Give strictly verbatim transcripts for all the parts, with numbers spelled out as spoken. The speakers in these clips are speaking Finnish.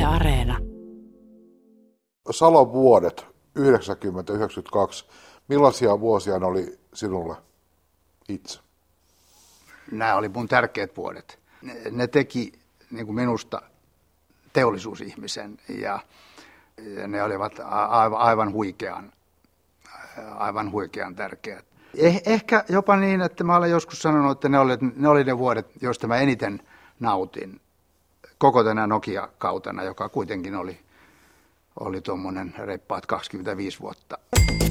Areena. Salon vuodet yhdeksänkymmentä yhdeksänkymmentäkaksi. Millaisia vuosia ne oli sinulle itse? Nämä oli mun tärkeät vuodet. Ne, ne teki niin kuin minusta teollisuusihmisen ja, ja ne olivat aivan, aivan huikean, aivan huikean tärkeät. Eh, ehkä jopa niin, että mä olen joskus sanonut, että ne oli ne, oli ne vuodet, joista mä eniten nautin koko tänä Nokia-kautena, joka kuitenkin oli, oli tuommoinen reippaat kaksikymmentäviisi vuotta.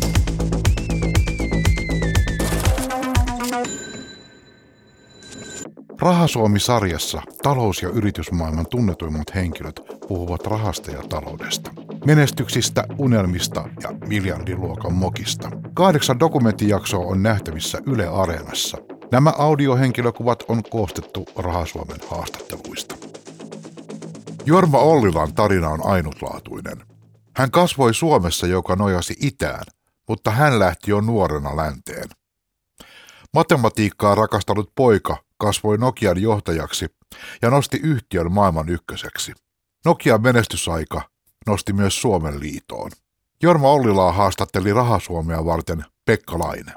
Rahasuomi-sarjassa talous- ja yritysmaailman tunnetuimmat henkilöt puhuvat rahasta ja taloudesta. Menestyksistä, unelmista ja miljardiluokan mokista. Kahdeksan dokumenttijaksoa on nähtävissä Yle Areenassa. Nämä audiohenkilökuvat on koostettu Rahasuomen haastatteluista. Jorma Ollilan tarina on ainutlaatuinen. Hän kasvoi Suomessa, joka nojasi itään, mutta hän lähti jo nuorena länteen. Matematiikkaa rakastanut poika kasvoi Nokian johtajaksi ja nosti yhtiön maailman ykköseksi. Nokian menestysaika nosti myös Suomen liitoon. Jorma Ollilaa haastatteli Rahasuomea varten Pekka Laine.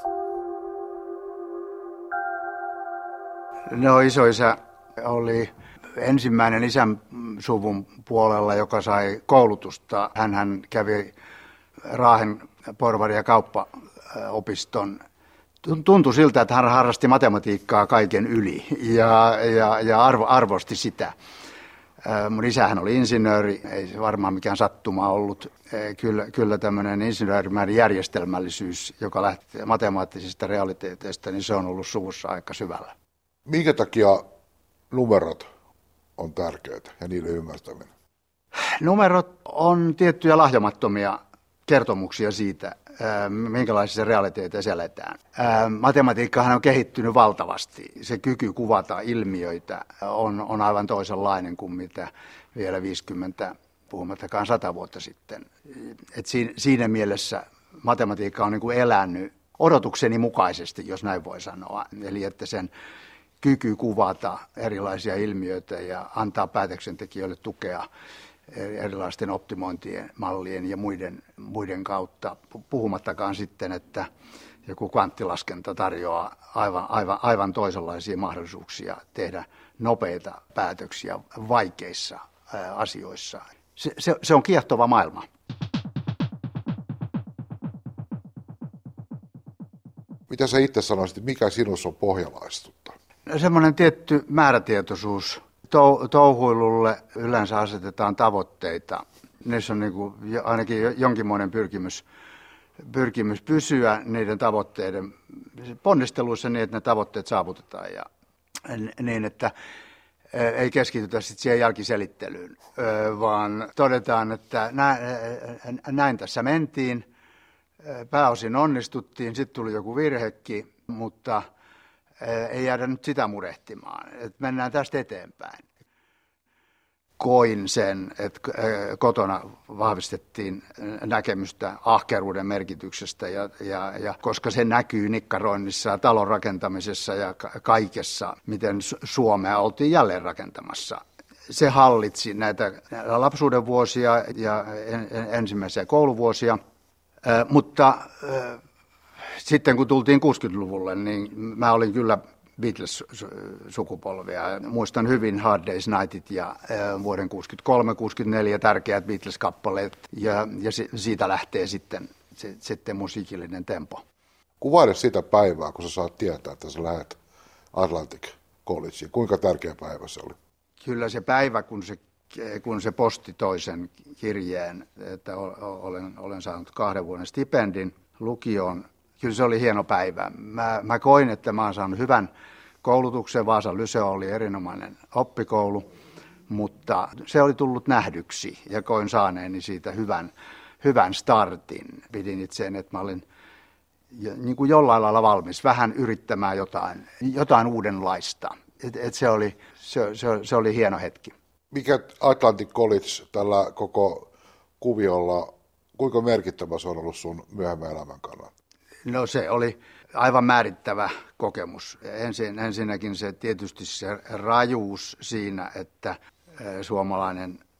No isoisä oli ensimmäinen isän suvun puolella, joka sai koulutusta. Hänhän kävi Raahen porvari- ja kauppaopiston. Tuntui siltä, että hän harrasti matematiikkaa kaiken yli ja, ja, ja arvo, arvosti sitä. Mun isähän oli insinööri, ei se varmaan mikään sattuma ollut. Kyllä, kyllä tämmöinen insinöörimäinen järjestelmällisyys, joka lähti matemaattisista realiteeteista, niin se on ollut suvussa aika syvällä. Minkä takia numerot on tärkeitä ja niiden ymmärtäminen? Numerot on tiettyjä lahjomattomia kertomuksia siitä, minkälaisissa realiteeteissa eletään. Matematiikkahan on kehittynyt valtavasti. Se kyky kuvata ilmiöitä on, on aivan toisenlainen kuin mitä vielä viisikymmentä, puhumattakaan sata vuotta sitten. Et siinä, siinä mielessä matematiikka on niin kuin elänyt odotukseni mukaisesti, jos näin voi sanoa. Eli että sen kyky kuvata erilaisia ilmiöitä ja antaa päätöksentekijöille tukea erilaisten optimointien, mallien ja muiden, muiden kautta, puhumattakaan sitten, että joku kvanttilaskenta tarjoaa aivan, aivan, aivan toisenlaisia mahdollisuuksia tehdä nopeita päätöksiä vaikeissa ää, asioissa. Se, se, se on kiehtova maailma. Mitä sä itse sanoisit, mikä sinussa on pohjalaistutta? Semmoinen tietty määrätietoisuus. Touhuilulle yleensä asetetaan tavoitteita. Niissä on niin kuin ainakin jonkinmoinen pyrkimys, pyrkimys pysyä niiden tavoitteiden ponnisteluissa niin, että ne tavoitteet saavutetaan. Ja niin, että ei keskitytä sitten siihen jälkiselittelyyn, vaan todetaan, että näin tässä mentiin, pääosin onnistuttiin, sitten tuli joku virhekin, mutta ei jäädä nyt sitä murehtimaan, että mennään tästä eteenpäin. Koin sen, että kotona vahvistettiin näkemystä ahkeruuden merkityksestä, ja, ja, ja koska se näkyy nikkaroinnissa ja talon rakentamisessa ja kaikessa, miten Suomea oltiin jälleen rakentamassa. Se hallitsi näitä lapsuuden vuosia ja ensimmäisiä kouluvuosia, mutta sitten kun tultiin kuusikymmentäluvulle, niin mä olin kyllä Beatles-sukupolvia. Muistan hyvin Hard Day's Nightit ja vuoden kuusikymmentäkolme kuusikymmentäneljä tärkeät Beatles-kappaleet, ja, ja siitä lähtee sitten, se, sitten musiikillinen tempo. Kuvaile sitä päivää, kun sä saat tietää, että sä lähdet Atlantic Collegeen. Kuinka tärkeä päivä se oli? Kyllä se päivä, kun se, kun se posti toisen kirjeen, että olen, olen saanut kahden vuoden stipendin lukioon. Kyllä se oli hieno päivä. Mä, mä koin, että mä oon saanut hyvän koulutuksen. Vaasan Lyseo oli erinomainen oppikoulu, mutta se oli tullut nähdyksi ja koin saaneeni siitä hyvän, hyvän startin. Pidin itseen, että mä olin niin kuin jollain lailla valmis vähän yrittämään jotain, jotain uudenlaista. Et, et se, oli, se, se, se oli hieno hetki. Mikä Atlantic College tällä koko kuviolla, kuinka merkittävä se on ollut sun myöhemmän elämän kannalta? No se oli aivan määrittävä kokemus. Ensin, ensinnäkin se tietysti se rajuus siinä, että suomalainen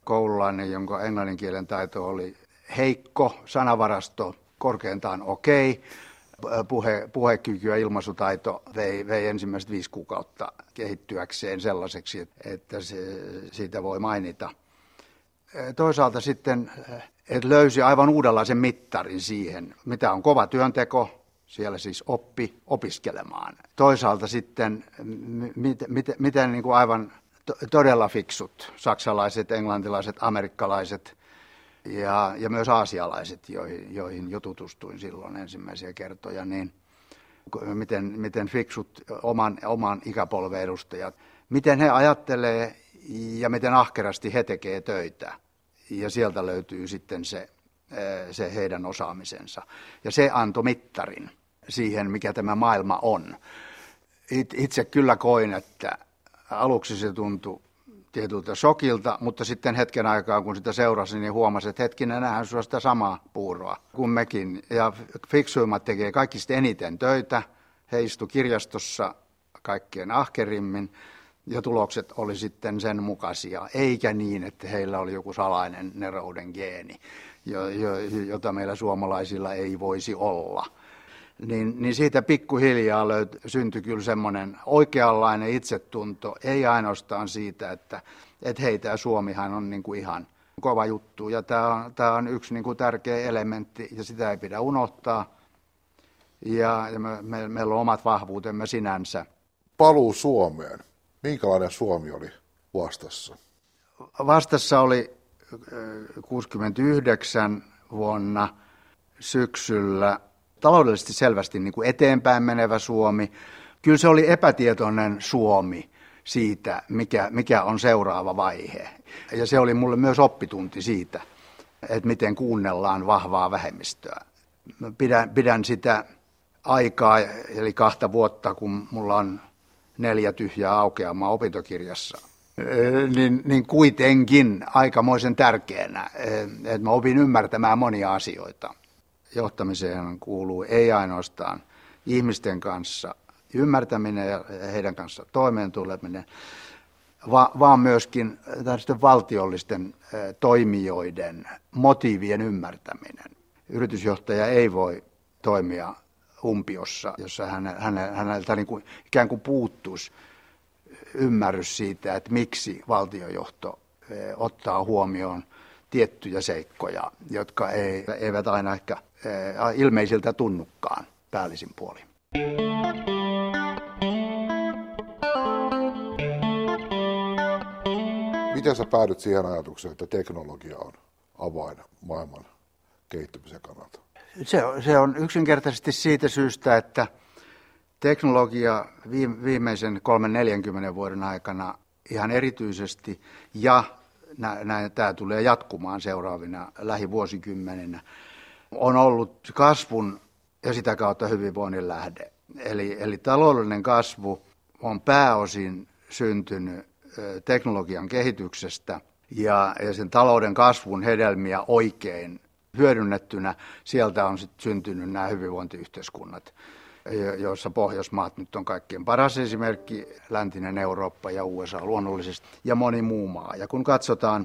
koululainen, jonka englannin kielen taito oli heikko, sanavarasto korkeintaan okei, puhe, puhekyky ja ilmaisutaito vei, vei ensimmäiset viisi kuukautta kehittyäkseen sellaiseksi, että se, siitä voi mainita. Toisaalta sitten että löysi aivan uudenlaisen mittarin siihen, mitä on kova työnteko, siellä siis oppi opiskelemaan. Toisaalta sitten, miten, miten, miten niin kuin aivan todella fiksut saksalaiset, englantilaiset, amerikkalaiset ja, ja myös aasialaiset, joihin, joihin jo tutustuin silloin ensimmäisiä kertoja, niin miten, miten fiksut oman, oman ikäpolven edustajat, miten he ajattelee ja miten ahkerasti he tekee töitä. Ja sieltä löytyy sitten se, se heidän osaamisensa. Ja se antoi mittarin siihen, mikä tämä maailma on. Itse kyllä koin, että aluksi se tuntui tietyltä shokilta, mutta sitten hetken aikaa, kun sitä seurasin, niin huomasin, että hetkinen, nähdään sinua sitä samaa puuroa kuin mekin. Ja fiksuimmat tekee kaikista eniten töitä. He istu kirjastossa kaikkein ahkerimmin. Ja tulokset oli sitten sen mukaisia, eikä niin, että heillä oli joku salainen nerouden geeni, jota meillä suomalaisilla ei voisi olla. Niin, niin siitä pikkuhiljaa löyt, syntyi kyllä semmoinen oikeanlainen itsetunto, ei ainoastaan siitä, että, että hei, tämä Suomihan on niin kuin ihan kova juttu, ja tämä on, tämä on yksi niin kuin tärkeä elementti, ja sitä ei pidä unohtaa, ja, ja me, me, meillä on omat vahvuutemme sinänsä. Paluu Suomeen. Minkälainen Suomi oli vastassa? Vastassa oli kuusikymmentäyhdeksän vuonna syksyllä taloudellisesti selvästi niin kuin eteenpäin menevä Suomi. Kyllä se oli epätietoinen Suomi siitä, mikä, mikä on seuraava vaihe. Ja se oli mulle myös oppitunti siitä, että miten kuunnellaan vahvaa vähemmistöä. Pidän, pidän sitä aikaa, eli kahta vuotta, kun mulla on neljä tyhjää aukeamaa opintokirjassa, niin, niin kuitenkin aikamoisen tärkeänä, että mä opin ymmärtämään monia asioita. Johtamiseen kuuluu ei ainoastaan ihmisten kanssa ymmärtäminen ja heidän kanssa toimeentuleminen, vaan myöskin valtiollisten toimijoiden motiivien ymmärtäminen. Yritysjohtaja ei voi toimia umpiossa, jossa häneltä niin kuin, ikään kuin puuttuisi ymmärrys siitä, että miksi valtiojohto ottaa huomioon tiettyjä seikkoja, jotka ei, eivät aina ehkä ilmeisiltä tunnukaan päällisin puolin. Miten sä päädyt siihen ajatukseen, että teknologia on avain maailman kehittymisen kannalta? Se on, se on yksinkertaisesti siitä syystä, että teknologia viimeisen kolmen neljänkymmenen vuoden aikana ihan erityisesti, ja näin, tämä tulee jatkumaan seuraavina lähivuosikymmeninä, on ollut kasvun ja sitä kautta hyvinvoinnin lähde. Eli, eli taloudellinen kasvu on pääosin syntynyt teknologian kehityksestä ja, ja sen talouden kasvun hedelmiä oikein hyödynnettynä. Sieltä on sitten syntynyt nämä hyvinvointiyhteiskunnat, joissa Pohjoismaat nyt on kaikkein paras esimerkki, läntinen Eurooppa ja U S A luonnollisesti ja moni muu maa. Ja kun katsotaan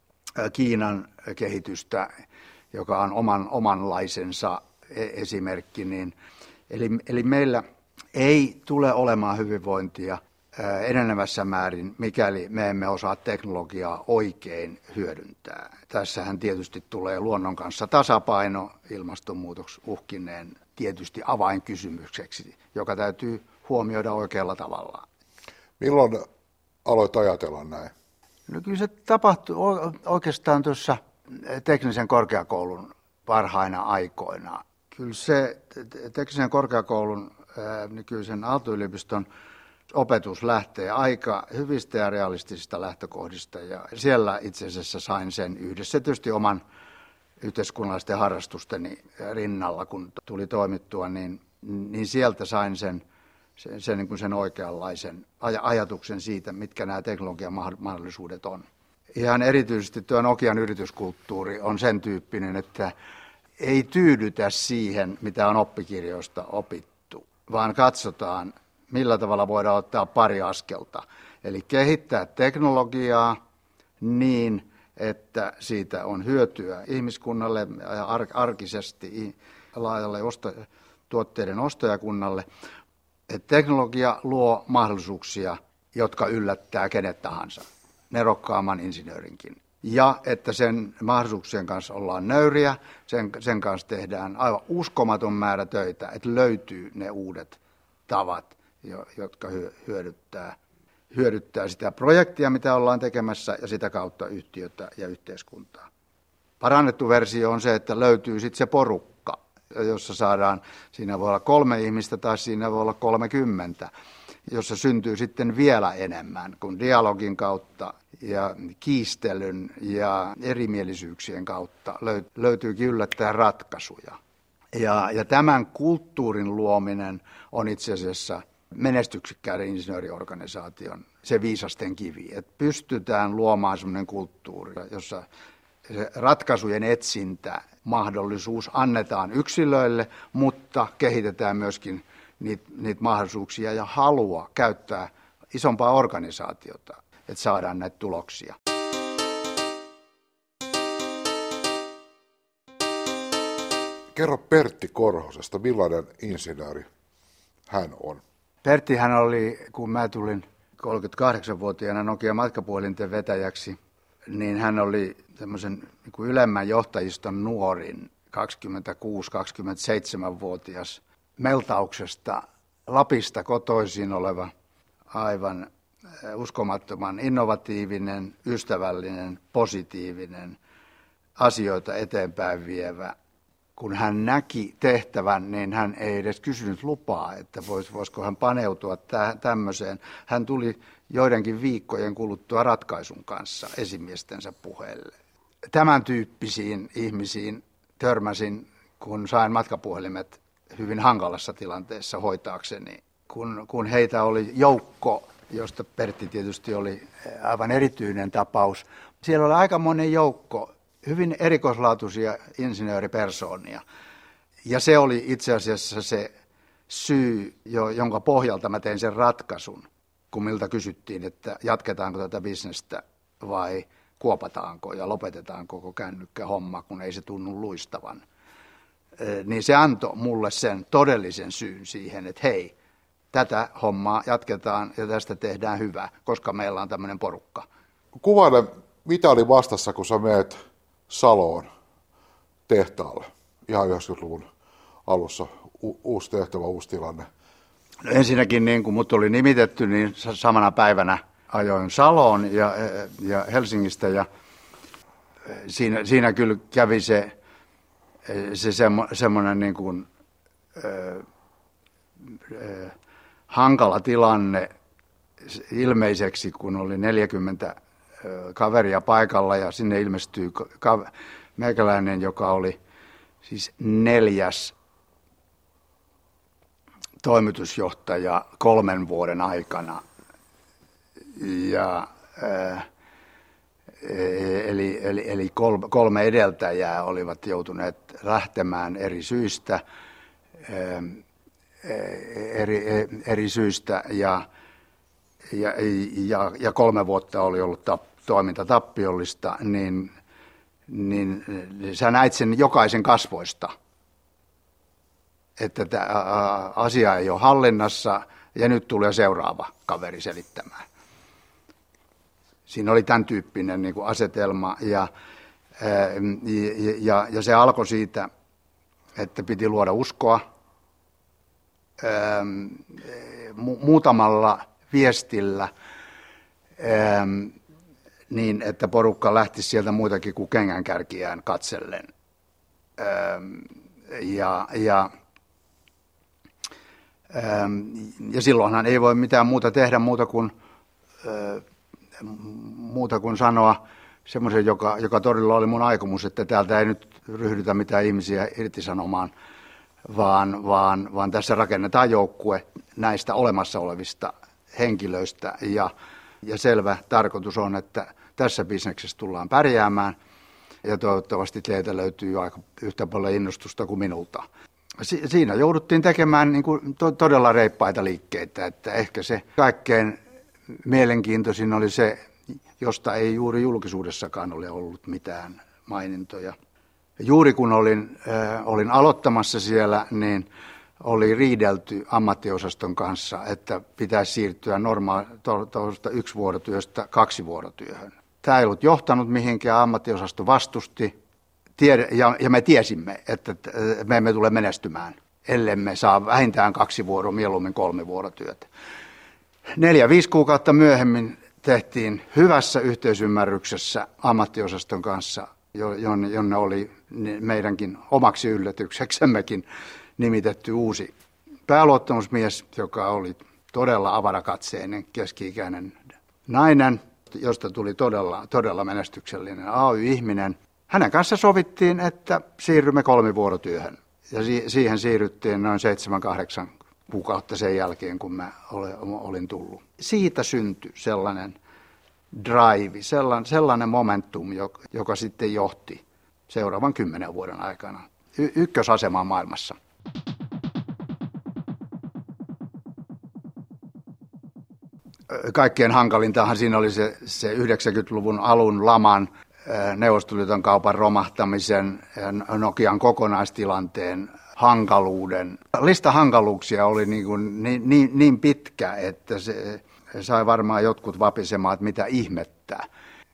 Kiinan kehitystä, joka on oman, omanlaisensa esimerkki, niin eli, eli meillä ei tule olemaan hyvinvointia enenevässä määrin, mikäli me emme osaa teknologiaa oikein hyödyntää. Tässähän tietysti tulee luonnon kanssa tasapaino, ilmastonmuutos uhkineen tietysti avainkysymykseksi, joka täytyy huomioida oikealla tavalla. Milloin aloit ajatella näin? No kyllä se tapahtui oikeastaan tuossa teknisen korkeakoulun parhaina aikoina. Kyllä se teknisen korkeakoulun nykyisen Aalto-yliopiston opetus lähtee aika hyvistä ja realistisista lähtökohdista, ja siellä itse asiassa sain sen yhdessä tietysti oman yhteiskunnallisten harrastusteni rinnalla, kun tuli toimittua, niin, niin sieltä sain sen, sen, sen, niin kuin sen oikeanlaisen aj- ajatuksen siitä, mitkä nämä teknologian mahdollisuudet on. Ihan erityisesti tuo Nokian yrityskulttuuri on sen tyyppinen, että ei tyydytä siihen, mitä on oppikirjoista opittu, vaan katsotaan, millä tavalla voidaan ottaa pari askelta. Eli kehittää teknologiaa niin, että siitä on hyötyä ihmiskunnalle ja ar- arkisesti laajalle osto- tuotteiden ostajakunnalle. Että teknologia luo mahdollisuuksia, jotka yllättää kenet tahansa, nerokkaamman insinöörinkin. Ja että sen mahdollisuuksien kanssa ollaan nöyriä, sen, sen kanssa tehdään aivan uskomaton määrä töitä, että löytyy ne uudet tavat, jotka hyödyttää, hyödyttää sitä projektia, mitä ollaan tekemässä, ja sitä kautta yhtiötä ja yhteiskuntaa. Parannettu versio on se, että löytyy sitten se porukka, jossa saadaan, siinä voi olla kolme ihmistä tai siinä voi olla kolmekymmentä, jossa syntyy sitten vielä enemmän, kun dialogin kautta ja kiistelyn ja erimielisyyksien kautta löytyykin yllättäen ratkaisuja. Ja, ja tämän kulttuurin luominen on itse asiassa menestyksekkäiden insinööriorganisaation se viisasten kivi, että pystytään luomaan sellainen kulttuuri, jossa se ratkaisujen etsintä, mahdollisuus annetaan yksilöille, mutta kehitetään myöskin niitä, niitä mahdollisuuksia ja halua käyttää isompaa organisaatiota, että saadaan näitä tuloksia. Kerro Pertti Korhosesta, millainen insinööri hän on? Pertti hän oli, kun mä tulin kolmekymmentäkahdeksanvuotiaana Nokia matkapuhelinten vetäjäksi, niin hän oli semmoisen niin kuin ylemmän johtajiston nuorin, kaksikymmentäkuusi kaksikymmentäseitsemän-vuotias, Meltauksesta, Lapista kotoisin oleva, aivan uskomattoman innovatiivinen, ystävällinen, positiivinen, asioita eteenpäin vievä. Kun hän näki tehtävän, niin hän ei edes kysynyt lupaa, että vois, voisiko hän paneutua tä- tämmöiseen. Hän tuli joidenkin viikkojen kuluttua ratkaisun kanssa esimiestensä puheelle. Tämän tyyppisiin ihmisiin törmäsin, kun sain matkapuhelimet hyvin hankalassa tilanteessa hoitaakseni. Kun, kun heitä oli joukko, josta Pertti tietysti oli aivan erityinen tapaus. Siellä oli aika monen joukko hyvin erikoislaatuisia insinööripersoonia. Ja se oli itse asiassa se syy, jonka pohjalta mä tein sen ratkaisun, kun miltä kysyttiin, että jatketaanko tätä bisnestä vai kuopataanko ja lopetetaan koko kännykkähomma, kun ei se tunnu luistavan. Niin se antoi mulle sen todellisen syyn siihen, että hei, tätä hommaa jatketaan ja tästä tehdään hyvä, koska meillä on tämmöinen porukka. Kuvaile, mitä oli vastassa, kun sä menet Saloon tehtaalle, ihan yhdeksänkymmentäluvun alussa, U- uusi tehtävä, uusi tilanne. No ensinnäkin, niin kun mut oli nimitetty, niin samana päivänä ajoin Saloon ja, ja Helsingistä, ja siinä, siinä kyllä kävi se, se semmo, semmoinen niin kuin, äh, äh, hankala tilanne ilmeiseksi, kun oli neljäkymmentä kaveria paikalla ja sinne ilmestyy ka- meikäläinen, joka oli siis neljäs toimitusjohtaja kolmen vuoden aikana. Ja, äh, eli eli, eli kolme, kolme edeltäjää olivat joutuneet lähtemään eri syistä, äh, eri, eri syistä ja, ja, ja, ja kolme vuotta oli ollut tap, toiminta tappiollista, niin, niin sä näit sen jokaisen kasvoista, että tämä asia ei ole hallinnassa ja nyt tulee seuraava kaveri selittämään. Siinä oli tämän tyyppinen niin kuin asetelma ja, ja, ja, ja se alkoi siitä, että piti luoda uskoa muutamalla viestillä, niin että porukka lähti sieltä muitakin kuin kengänkärkiään katsellen. Ja, ja, ja silloinhan ei voi mitään muuta tehdä muuta kuin, muuta kuin sanoa semmoisen, joka, joka todella oli mun aikomus, että täältä ei nyt ryhdytä mitään ihmisiä irtisanomaan, vaan, vaan, vaan tässä rakennetaan joukkue näistä olemassa olevista henkilöistä ja, ja selvä tarkoitus on, että tässä bisneksessä tullaan pärjäämään ja toivottavasti teiltä löytyy aika yhtä paljon innostusta kuin minulta. Si- siinä jouduttiin tekemään niin kuin to- todella reippaita liikkeitä, että ehkä se kaikkein mielenkiintoisin oli se, josta ei juuri julkisuudessakaan ole ollut mitään mainintoja. Juuri kun olin, äh, olin aloittamassa siellä, niin oli riidelty ammattiosaston kanssa, että pitäisi siirtyä normaalista yksivuorotyöstä kaksivuorotyöhön. Tämä ei ollut johtanut mihinkään, ammattiosasto vastusti Tiede, ja, ja me tiesimme, että me emme tule menestymään, ellemme saa vähintään kaksi vuoroa, mieluummin kolme vuorotyötä. Neljä, viisi kuukautta myöhemmin tehtiin hyvässä yhteisymmärryksessä ammattiosaston kanssa, jonne oli meidänkin omaksi yllätykseksemmekin nimitetty uusi pääluottamusmies, joka oli todella avarakatseinen, keski-ikäinen nainen, josta tuli todella, todella menestyksellinen A Y-ihminen. Hänen kanssa sovittiin, että siirrymme kolmivuorotyöhön. Ja siihen siirryttiin noin seitsemän, kahdeksan kuukautta sen jälkeen, kun mä olin tullut. Siitä syntyi sellainen drive, sellainen, sellainen momentum, joka, joka sitten johti seuraavan kymmenen vuoden aikana y- ykkösasemaan maailmassa. Kaikkein hankalintahan siinä oli se, se yhdeksänkymmentäluvun alun laman, Neuvostoliiton kaupan romahtamisen, Nokian kokonaistilanteen hankaluuden. Lista hankaluuksia oli niin, kuin niin, niin, niin pitkä, että se sai varmaan jotkut vapisemaan, että mitä ihmettä.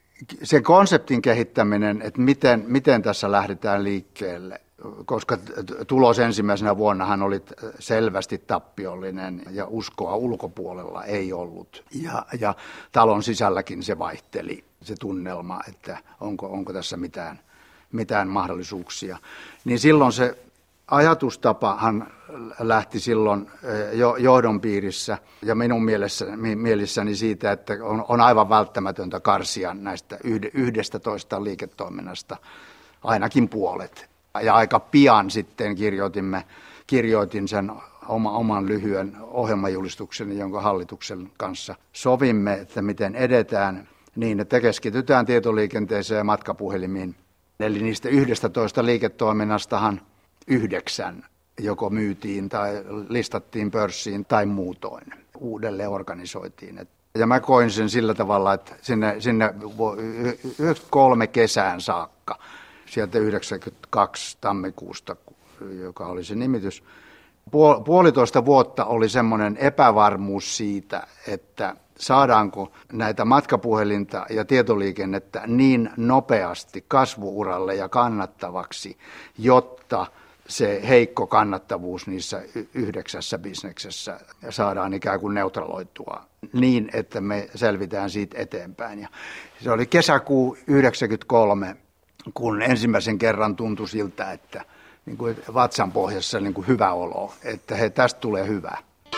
Sen konseptin kehittäminen, että miten, miten tässä lähdetään liikkeelle, koska tulos ensimmäisenä vuonnahan oli selvästi tappiollinen ja uskoa ulkopuolella ei ollut. Ja, ja talon sisälläkin se vaihteli, se tunnelma, että onko, onko tässä mitään, mitään mahdollisuuksia. Niin silloin se ajatustapahan lähti silloin jo, johdon piirissä ja minun mielessäni, mielessäni siitä, että on, on aivan välttämätöntä karsia näistä yhdestä toista liiketoiminnasta ainakin puolet. Ja aika pian sitten kirjoitimme, kirjoitin sen oma, oman lyhyen ohjelmajulistuksen, jonka hallituksen kanssa sovimme, että miten edetään niin, että keskitytään tietoliikenteeseen ja matkapuhelimiin. Eli niistä yhdestä toista liiketoiminnastahan yhdeksän joko myytiin tai listattiin pörssiin tai muutoin uudelleen organisoitiin. Ja mä koin sen sillä tavalla, että sinne, sinne yhdeksänkymmentäkolme kesään saakka, sieltä yhdeksänkymmentäkaksi tammikuusta, joka oli se nimitys, puolitoista vuotta oli semmoinen epävarmuus siitä, että saadaanko näitä matkapuhelinta ja tietoliikennettä niin nopeasti kasvuuralle ja kannattavaksi, jotta se heikko kannattavuus niissä yhdeksässä bisneksessä saadaan ikään kuin neutraloitua niin, että me selvitään siitä eteenpäin. Ja se oli kesäkuu yhdeksänkymmentäkolme, kun ensimmäisen kerran tuntui siltä, että niin kuin vatsan pohjassa niin kuin hyvä olo, että he, tästä tulee hyvä.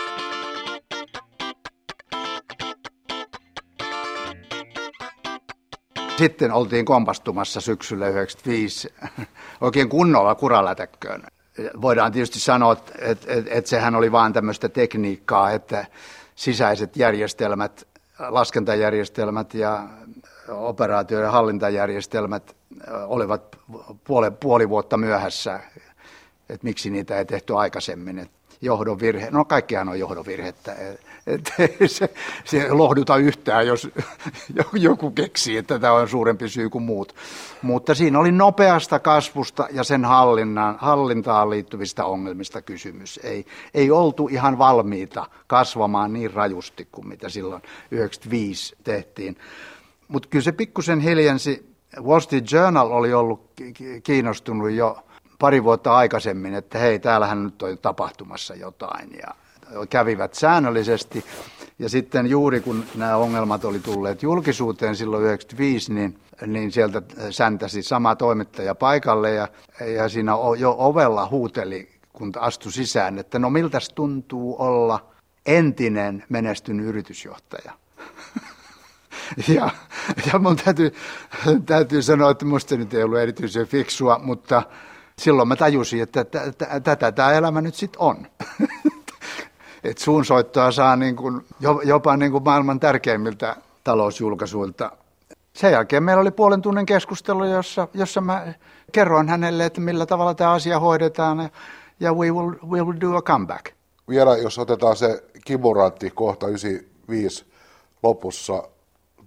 Sitten oltiin kompastumassa syksyllä yhdeksänkymmentäviisi oikein kunnolla kuralätäkköön. Voidaan tietysti sanoa, että, että, että, että sehän oli vaan tämmöistä tekniikkaa, että sisäiset järjestelmät, laskentajärjestelmät ja operaatioiden hallintajärjestelmät olivat puoli, puoli vuotta myöhässä, että miksi niitä ei tehty aikaisemmin. Että johdon virhe, no kaikkihan on johdon virhettä, että se, se lohduta yhtään, jos joku keksii, että tämä on suurempi syy kuin muut. Mutta siinä oli nopeasta kasvusta ja sen hallinnan, hallintaan liittyvistä ongelmista kysymys. Ei, ei oltu ihan valmiita kasvamaan niin rajusti kuin mitä silloin yhdeksänkymmentäviisi tehtiin. Mutta kyllä se pikkusen hiljensi. Wall Street Journal oli ollut kiinnostunut jo pari vuotta aikaisemmin, että hei, täällähän nyt on tapahtumassa jotain, ja kävivät säännöllisesti. Ja sitten juuri kun nämä ongelmat oli tulleet julkisuuteen silloin yhdeksänkymmentäviisi, niin, niin sieltä säntäsi sama toimittaja paikalle, ja, ja siinä jo ovella huuteli, kun astui sisään, että no miltäs tuntuu olla entinen menestynyt yritysjohtaja. Ja, ja mun täytyy, täytyy sanoa, että musta nyt ei ollut erityisen fiksua, mutta silloin mä tajusin, että tätä tämä elämä nyt sitten on. Että suunsoittoa saa niin kuin, jopa niin kuin maailman tärkeimmiltä talousjulkaisuilta. Sen jälkeen meillä oli puolen tunnin keskustelu, jossa, jossa mä kerroin hänelle, että millä tavalla tämä asia hoidetaan, ja, ja we, will, we will do a comeback. Vielä jos otetaan se kimurantti kohta yhdeksänkymmentäviisi lopussa,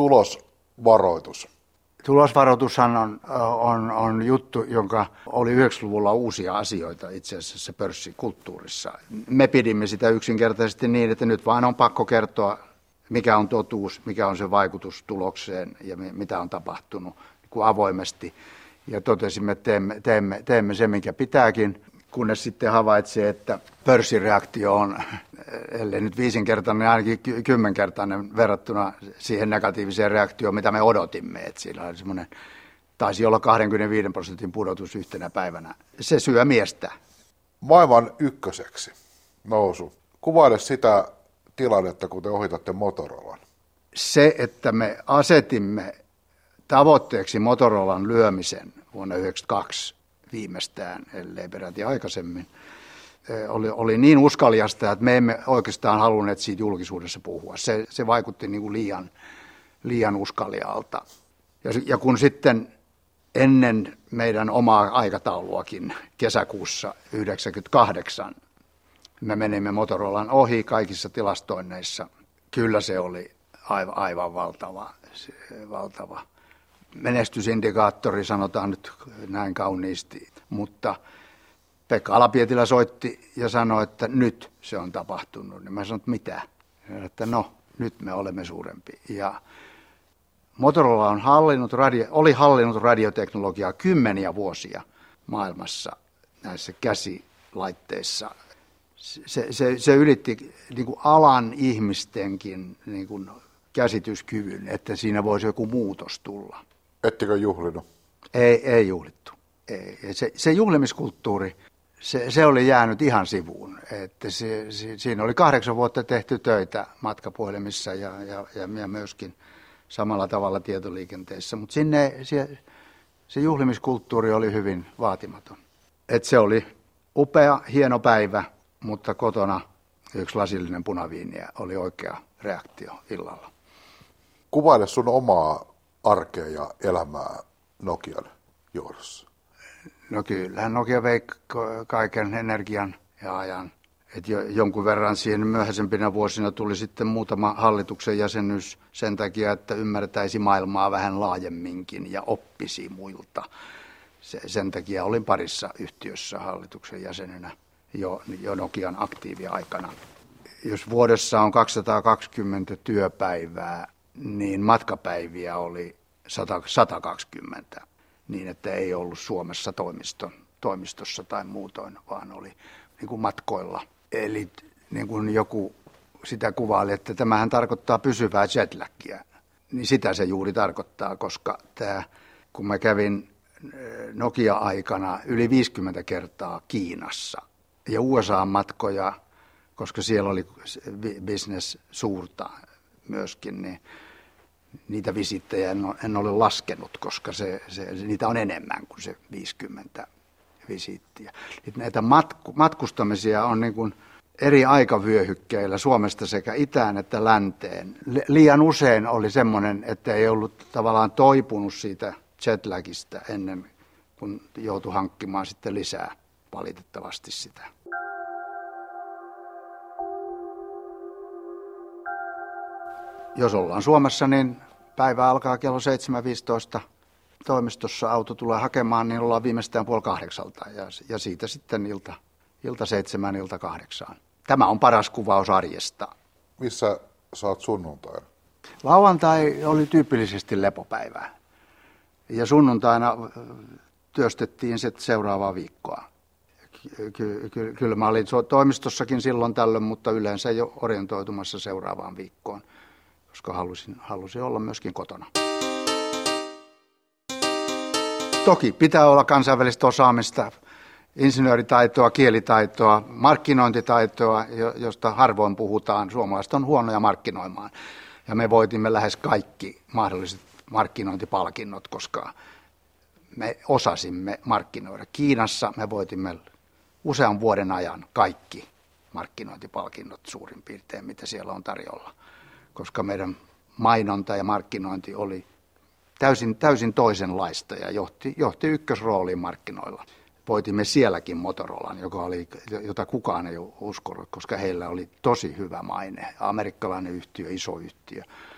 tulosvaroitus. Tulosvaroitushan on, on, on juttu, jonka oli yhdeksänkymmentäluvulla uusia asioita itse asiassa pörssikulttuurissa. Me pidimme sitä yksinkertaisesti niin, että nyt vain on pakko kertoa, mikä on totuus, mikä on se vaikutus tulokseen ja mitä on tapahtunut niin avoimesti. Ja totesimme, että teemme, teemme, teemme se, minkä pitääkin, kunnes sitten havaitsee, että pörssireaktio on, ellei nyt viisinkertainen, niin ainakin kymmenkertainen verrattuna siihen negatiiviseen reaktioon, mitä me odotimme. Että siinä oli semmoinen, taisi olla kaksikymmentäviisi prosentin pudotus yhtenä päivänä. Se syö miestä. Maailman ykköseksi nousu. Kuvaile sitä tilannetta, kun te ohitatte Motorolan. Se, että me asetimme tavoitteeksi Motorolan lyömisen vuonna yhdeksänkymmentäkaksi viimeistään, ellei peräti aikaisemmin, oli, oli niin uskaliasta, että me emme oikeastaan halunneet siitä julkisuudessa puhua. Se, se vaikutti niin kuin liian, liian uskalialta. Ja, ja kun sitten ennen meidän omaa aikatauluakin kesäkuussa yhdeksänkymmentäkahdeksan me menimme Motorolan ohi kaikissa tilastoinneissa, kyllä se oli aivan, aivan valtava, valtava menestysindikaattori, sanotaan nyt näin kauniisti, mutta Pekka Ala-Pietilä soitti ja sanoi, että nyt se on tapahtunut. Niin mä sanoin, että mitä? Että no, nyt me olemme suurempi. Ja Motorola on hallinnut radio, oli hallinnut radioteknologiaa kymmeniä vuosia maailmassa näissä käsilaitteissa. Se, se, se ylitti niin kuin alan ihmistenkin niin kuin käsityskyvyn, että siinä voisi joku muutos tulla. Ettekö juhlinut? Ei, ei juhlittu. Ei. Se, se juhlimiskulttuuri, se, se oli jäänyt ihan sivuun. Että se, se, siinä oli kahdeksan vuotta tehty töitä matkapuhelimissa ja, ja, ja myöskin samalla tavalla tietoliikenteessä. Mutta sinne se, se juhlimiskulttuuri oli hyvin vaatimaton. Et se oli upea, hieno päivä, mutta kotona yksi lasillinen punaviiniä oli oikea reaktio illalla. Kuvaile sun omaa arkea ja elämää Nokian johdossa. No kyllähän Nokia vei kaiken energian ja ajan. Et jo, jonkun verran siihen myöhäisempinä vuosina tuli sitten muutama hallituksen jäsenyys sen takia, että ymmärtäisi maailmaa vähän laajemminkin ja oppisi muilta. Se, sen takia olin parissa yhtiössä hallituksen jäsenenä jo, jo Nokian aktiiviaikana. Jos vuodessa on kaksisataakaksikymmentä työpäivää, niin matkapäiviä oli sata, sata kaksikymmentä, niin että ei ollut Suomessa toimiston, toimistossa tai muutoin, vaan oli niin kuin matkoilla. Eli niin kuin joku sitä kuvaili, että tämähän tarkoittaa pysyvää jetlagia, niin sitä se juuri tarkoittaa, koska tämä, kun mä kävin Nokia-aikana yli viisikymmentä kertaa Kiinassa ja U S A-matkoja, koska siellä oli business suurta myöskin, niin niitä visittejä en, en ole laskenut, koska se, se, niitä on enemmän kuin se viisikymmentä visittiä. Näitä matku, matkustamisia on niin kuin eri aikavyöhykkeillä Suomesta sekä itään että länteen. Liian usein oli semmoinen, että ei ollut tavallaan toipunut siitä jetlagista ennen kuin joutui hankkimaan sitten lisää valitettavasti sitä. Jos ollaan Suomessa, niin päivä alkaa kello seitsemän viisitoista. Toimistossa auto tulee hakemaan, niin ollaan viimeistään puoli kahdeksalta ja, ja siitä sitten ilta, ilta seitsemän, ilta kahdeksaan. Tämä on paras kuvaus arjesta. Missä sä oot sunnuntaina? Lauantai oli tyypillisesti lepopäivää ja sunnuntaina työstettiin se seuraavaa viikkoa. Ky- ky- kyllä mä olin toimistossakin silloin tällöin, mutta yleensä jo orientoitumassa seuraavaan viikkoon, koska halusin, halusin olla myöskin kotona. Toki pitää olla kansainvälistä osaamista, insinööritaitoa, kielitaitoa, markkinointitaitoa, josta harvoin puhutaan. Suomalaiset on huonoja markkinoimaan. Ja me voitimme lähes kaikki mahdolliset markkinointipalkinnot, koska me osasimme markkinoida. Kiinassa me voitimme usean vuoden ajan kaikki markkinointipalkinnot suurin piirtein, mitä siellä on tarjolla, koska meidän mainonta ja markkinointi oli täysin, täysin toisenlaista ja johti, johti ykkösrooliin markkinoilla. Voitimme sielläkin Motorolan, joka oli, jota kukaan ei uskonut, koska heillä oli tosi hyvä maine. Amerikkalainen yhtiö, iso yhtiö.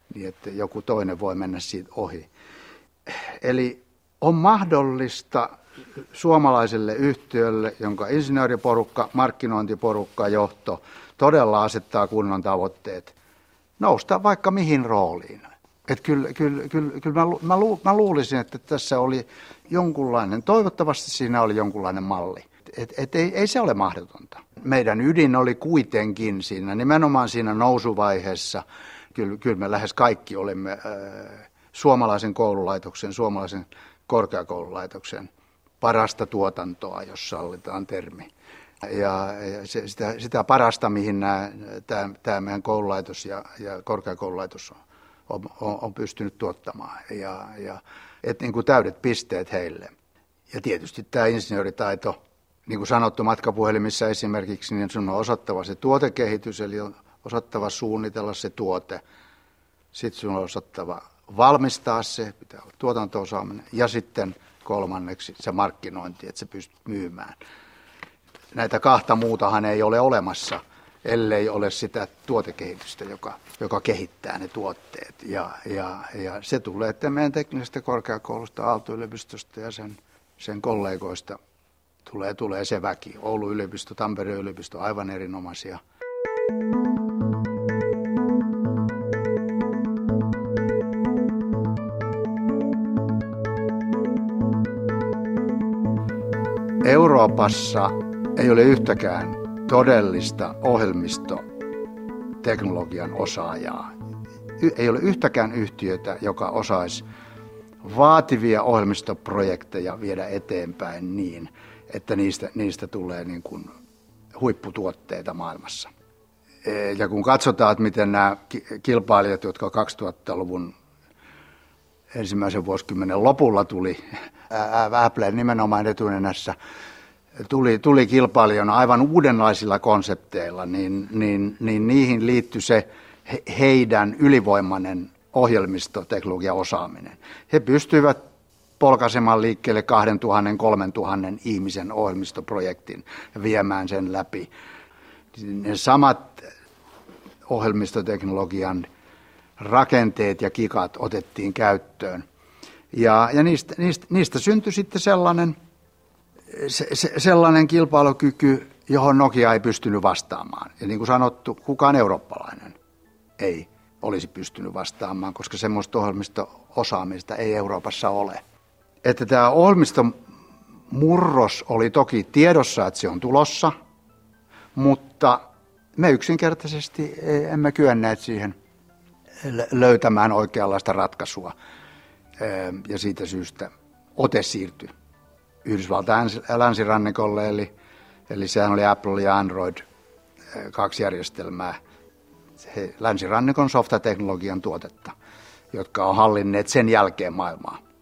niin että joku toinen voi mennä siitä ohi. Eli on mahdollista suomalaiselle yhtiölle, jonka insinööriporukka, markkinointiporukka, johto todella asettaa kunnon tavoitteet, nousta vaikka mihin rooliin. Että kyllä, kyllä, kyllä, kyllä mä, mä, lu, mä luulisin, että tässä oli jonkunlainen, toivottavasti siinä oli jonkunlainen malli. Et, et ei, ei se ole mahdotonta. Meidän ydin oli kuitenkin siinä, nimenomaan siinä nousuvaiheessa, kyllä, kyllä me lähes kaikki olimme äh, suomalaisen koululaitoksen, suomalaisen korkeakoululaitoksen parasta tuotantoa, jos sallitaan termi. Ja, ja se, sitä, sitä parasta, mihin nämä, tämä, tämä meidän koululaitos ja, ja korkeakoululaitos on, on, on, on pystynyt tuottamaan. Ja, ja, et niin kuin täydet pisteet heille. Ja tietysti tämä insinööritaito, niin kuin sanottu matkapuhelimissa esimerkiksi, niin sun on osattava se tuotekehitys, eli on osattava suunnitella se tuote. Sitten sun on osattava valmistaa se, pitää olla tuotanto-osaaminen, ja sitten kolmanneksi se markkinointi, että sä pystyt myymään. Näitä kahta muutahan ei ole olemassa, ellei ole sitä tuotekehitystä, joka, joka kehittää ne tuotteet. Ja, ja, ja se tulee että meidän teknisestä korkeakoulusta, Aalto-yliopistosta ja sen, sen kollegoista tulee, tulee se väki. Oulun yliopisto, Tampereen yliopisto, aivan erinomaisia. Euroopassa ei ole yhtäkään todellista ohjelmistoteknologian osaajaa. Ei ole yhtäkään yhtiötä, joka osaisi vaativia ohjelmistoprojekteja viedä eteenpäin niin, että niistä, niistä tulee niin kuin huipputuotteita maailmassa. Ja kun katsotaan, että miten nämä kilpailijat, jotka kaksituhattaluvun ensimmäisen vuosikymmenen lopulla tuli, Apple nimenomaan etunenässä, tuli, tuli kilpailijana aivan uudenlaisilla konsepteilla, niin, niin, niin niihin liittyi se heidän ylivoimainen ohjelmistoteknologian osaaminen. He pystyivät polkaisemaan liikkeelle kaksituhatta kolmetuhatta ihmisen ohjelmistoprojektin ja viemään sen läpi. Ne samat ohjelmistoteknologian rakenteet ja kikat otettiin käyttöön. Ja, ja niistä, niistä, niistä syntyi sitten sellainen, se, se, sellainen kilpailukyky, johon Nokia ei pystynyt vastaamaan. Ja niin kuin sanottu, kukaan eurooppalainen ei olisi pystynyt vastaamaan, koska semmoista ohjelmisto-osaamista ei Euroopassa ole. Että tämä ohjelmistomurros oli toki tiedossa, että se on tulossa, mutta me yksinkertaisesti emme kyenneet siihen löytämään oikeanlaista ratkaisua. Ja siitä syystä ote siirtyi Yhdysvaltain länsirannikolle, eli, eli sehän oli Apple ja Android, kaksi järjestelmää, he, länsirannikon softateknologian tuotetta, jotka on hallinneet sen jälkeen maailmaa.